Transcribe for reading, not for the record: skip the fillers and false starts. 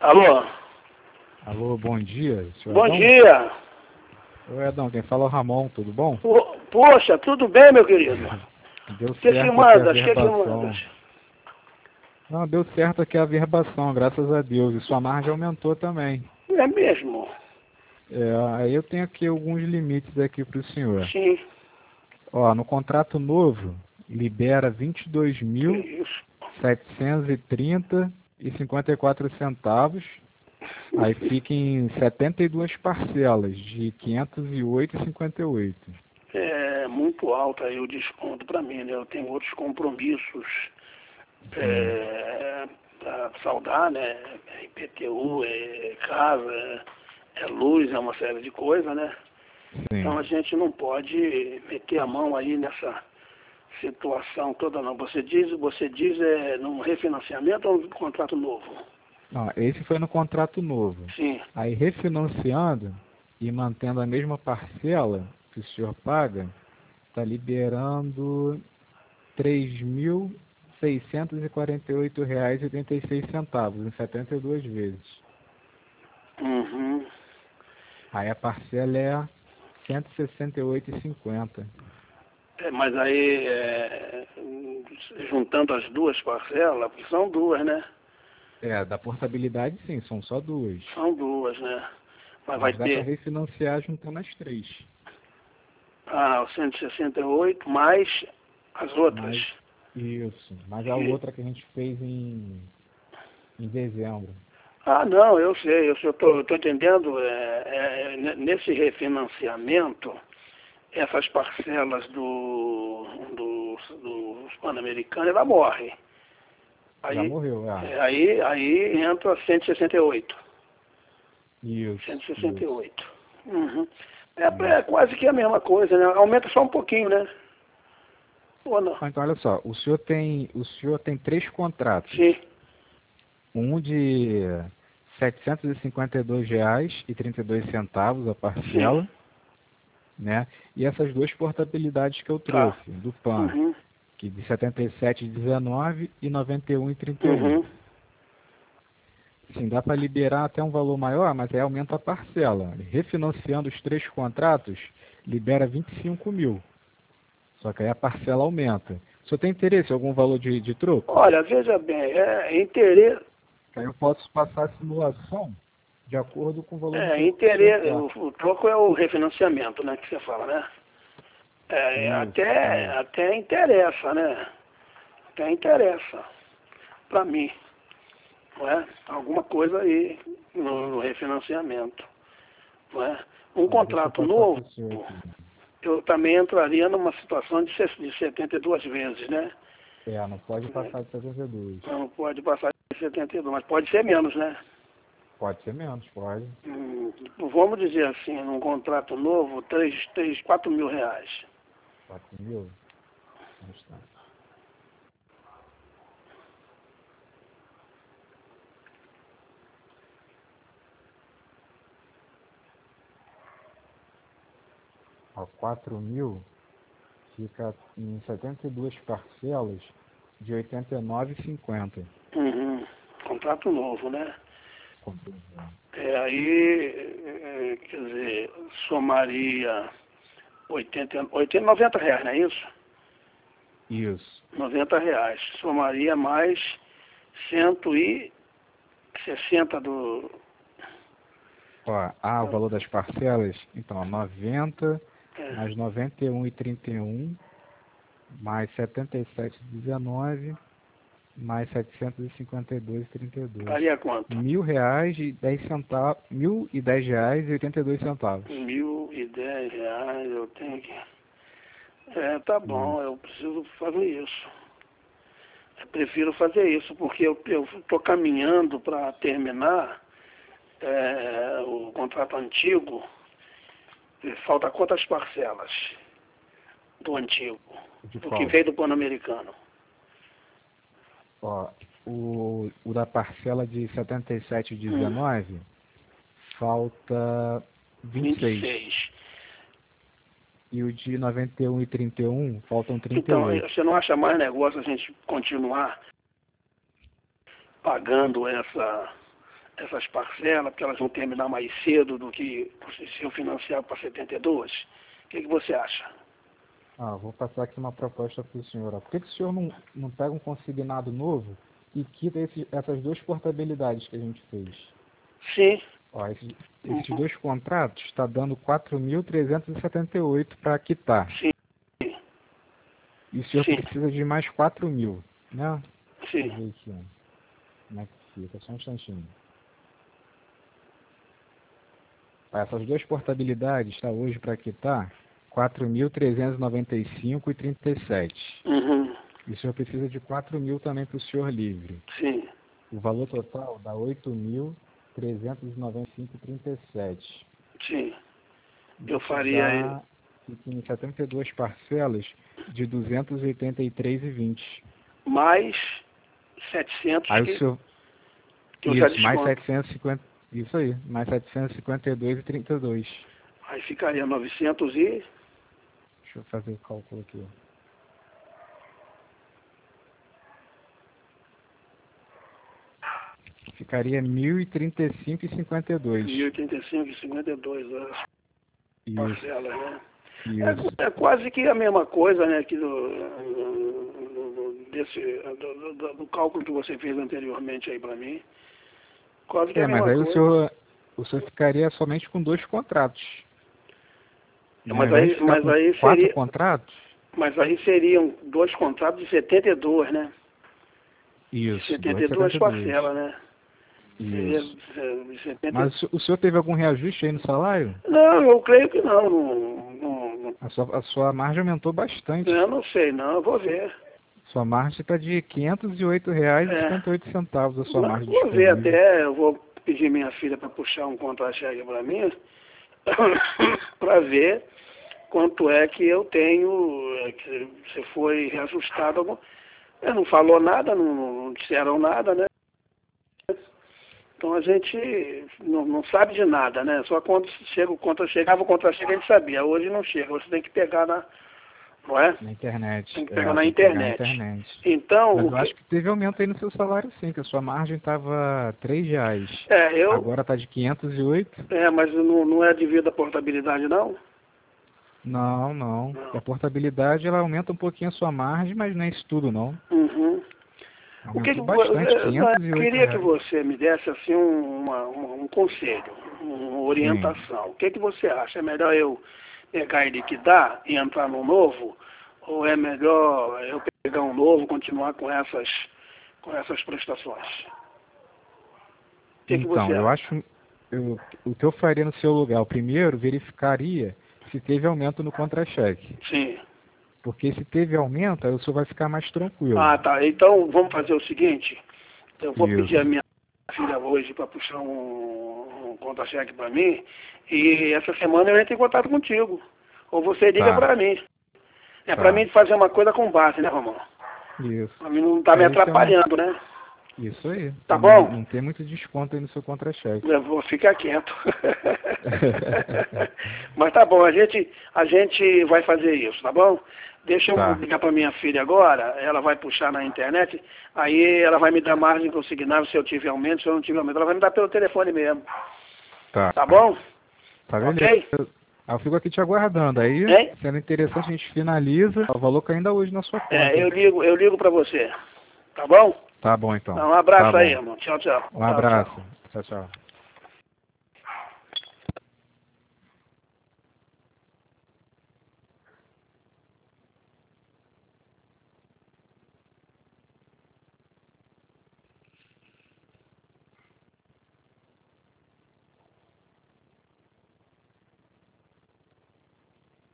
Alô? Alô, bom dia, senhor Bom Adão? dia. Oi, Adão, quem fala é o Ramon, tudo bom? Poxa, tudo bem, meu querido? Deu O que certo aqui a mandas? O que verbação. mandas? Não, deu certo aqui a verbação, graças a Deus. E sua margem aumentou também. É mesmo? Aí eu tenho aqui alguns limites aqui para o senhor. Sim. Ó, no contrato novo, libera Que isso? 22.730,54 centavos. Aí fica em 72 parcelas de 508,58. É muito alto aí o desconto para mim, né? Eu tenho outros compromissos para saldar, né? IPTU, casa, luz, é uma série de coisas, né? Então a Sim. gente não pode meter a mão aí nessa situação toda não. Você diz num refinanciamento ou num contrato novo? Não, esse foi no contrato novo. Sim. Aí refinanciando e mantendo a mesma parcela que o senhor paga, está liberando R$ 3.648,86 em 72 vezes. Uhum. Aí a parcela é R$ 168,50. Mas aí, juntando as duas parcelas, porque são duas, né? Da portabilidade sim, são só duas. São duas, né? Mas vai Mas dá para ter, refinanciar juntando as três. o 168 mais as outras. Mas isso. Mas a E- outra que a gente fez em dezembro. não, eu sei, eu estou entendendo. Nesse refinanciamento, essas parcelas do Pan-Americano, ela morre. Já Aí, morreu, aí entra 168. Isso, isso. 168. Uhum. Isso. É quase que a mesma coisa, né? Aumenta só um pouquinho, né? Ou não? Então, olha só, o senhor tem três contratos. Sim. Um de R$ 752,32 a Sim. parcela, né? E essas duas portabilidades que eu Tá. trouxe, do PAN, Uhum. que de 77,19 e 91,31. Uhum. Sim, dá para liberar até um valor maior, mas aí aumenta a parcela. Refinanciando os três contratos, libera 25 mil. Só que aí a parcela aumenta. O senhor tem interesse em algum valor de troco? Olha, veja bem, interesse. Aí eu posso passar a simulação de acordo com o valor de troco que o senhor Interesse. quer. O troco é o refinanciamento, né? Que você fala, né? Isso, isso. Até interessa, né? Até interessa para mim, não é? Alguma coisa aí no refinanciamento, não é? Um Deixa eu contrato passar para novo, o senhor aqui. eu também entraria numa situação de 72 vezes, né? Não pode passar de 72. Não pode passar de 72, mas pode ser menos, né? Pode ser menos, pode. Vamos dizer assim, num contrato novo, 4 mil reais. 4 mil? Um instante. Ó, 4 mil fica em 72 parcelas de 89,50. Uhum. Contrato novo, né? Comprovando. Aí, quer dizer, somaria 90 reais, não é isso? Isso. 90 reais. Somaria mais 160 do... O valor das parcelas, então, 90 É, mais 91,31 mais 77,19 mais 752,32. daria quanto? R$ 1.010,82. 1.010 reais, eu tenho que... Tá bom, Isso. eu preciso fazer isso. Eu prefiro fazer isso, porque eu estou caminhando para terminar o contrato antigo. Falta quantas parcelas do antigo? De Do que qual? veio do Pan-Americano? Ó, o da parcela de 77,19 falta 26. 26. E o de 91,31 faltam Então, 38. você não acha mais negócio a gente continuar pagando essas parcelas, porque elas vão terminar mais cedo do que se eu financiar para 72? O que você acha? Vou passar aqui uma proposta para o senhor. Por que o senhor não pega um consignado novo e quita essas duas portabilidades que a gente fez? Sim. Esses dois contratos está dando 4.378 para quitar. Sim. E o senhor precisa de mais 4.000, né? Sim. Deixa eu ver aqui, ó. Como é que fica? Só um instantinho. Essas duas portabilidades está hoje para quitar 4.395,37. Uhum. E o senhor precisa de 4.000 também para o senhor livre. Sim. O valor total dá 8.395,37. Sim. Eu faria em 72 parcelas de 283,20. mais 700 Aí o senhor... que eu já Isso, mais desconto. 750... Isso aí, mais 752,32. Aí ficaria 900 e... Deixa eu fazer o cálculo aqui. Ficaria 1.035,52. 1.085,52 as parcelas, né? Isso. É quase que a mesma coisa, né, que do cálculo que você fez anteriormente aí para mim. Quase que a mesma mas aí coisa. o senhor ficaria somente com 2 contratos. Mas aí quatro seria... contratos? Mas aí seriam 2 contratos de 72, né? Isso, 72 parcelas, né? Isso. Seria 70... Mas o senhor teve algum reajuste aí no salário? Não, eu creio que não. A sua margem aumentou bastante. Eu não sei, não. Eu vou ver. Sua margem está de R$ 508,58 a sua margem Vou ver disponível. até. Eu vou pedir minha filha para puxar um contra-cheque para mim, para ver quanto é que eu tenho, que se foi reajustado. Não falou nada, não disseram nada, né? Então a gente não sabe de nada, né? Só quando chegava o contra-cheque a gente sabia. Hoje não chega, você tem que pegar não é? Na internet. Tem que pegar na internet. Então, mas eu acho que teve aumento aí no seu salário sim, que a sua margem estava R$ 3. Agora está de 508. Mas não é devido à portabilidade, não? Não. A portabilidade ela aumenta um pouquinho a sua margem, mas não é isso tudo, não. Uhum. Aumentou bastante, eu queria que você me desse assim um conselho, uma orientação. Sim. O que você acha? É melhor eu pegar e liquidar e entrar no novo? Ou é melhor eu pegar um novo e continuar com essas prestações? O que você acha? Eu acho... o que eu faria no seu lugar, o primeiro, verificaria se teve aumento no contra-cheque. Sim. Porque se teve aumento, aí o senhor vai ficar mais tranquilo. Tá. Então, vamos fazer o seguinte. Eu vou pedir a minha filha hoje para puxar um contra-cheque para mim. E essa semana eu entro em contato contigo. Ou você liga para mim. Para mim fazer uma coisa com base, né, Romão? Isso. Para mim não tá me atrapalhando, né? Isso aí. Tá bom? Não tem muito desconto aí no seu contra-cheque. Eu vou ficar quieto. Mas tá bom, a gente vai fazer isso, tá bom? Deixa eu ligar para minha filha agora, ela vai puxar na internet, aí ela vai me dar margem consignável se eu tiver aumento, se eu não tiver aumento. Ela vai me dar pelo telefone mesmo. Tá bom? Tá, beleza. Ok? Eu fico aqui te aguardando. Aí, sendo interessante, a gente finaliza. O valor cai ainda hoje na sua conta. Eu ligo para você. Tá bom? Tá bom, então. Um abraço aí, irmão. Tchau, tchau. Um abraço. Tchau, tchau.